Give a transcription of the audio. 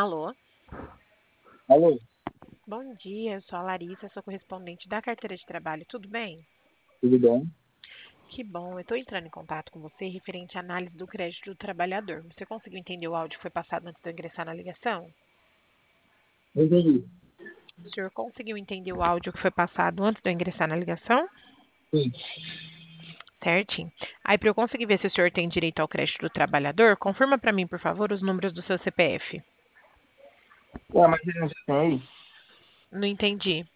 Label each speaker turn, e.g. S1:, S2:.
S1: Alô?
S2: Alô,
S1: Bom dia, eu sou a Larissa, sou correspondente da carteira de trabalho, tudo bem?
S2: tudo bom?
S1: Que bom, eu estou entrando em contato com você referente à análise do crédito do trabalhador. Você conseguiu entender o áudio que foi passado antes de eu ingressar na ligação?
S2: Eu entendi.
S1: O senhor conseguiu entender o áudio que foi passado antes de eu ingressar na ligação?
S2: Sim.
S1: Certinho. Aí, para eu conseguir ver se o senhor tem direito ao crédito do trabalhador, confirma para mim, por favor, os números do seu CPF.
S2: Ué, mas ele não já tem aí?
S1: Não entendi.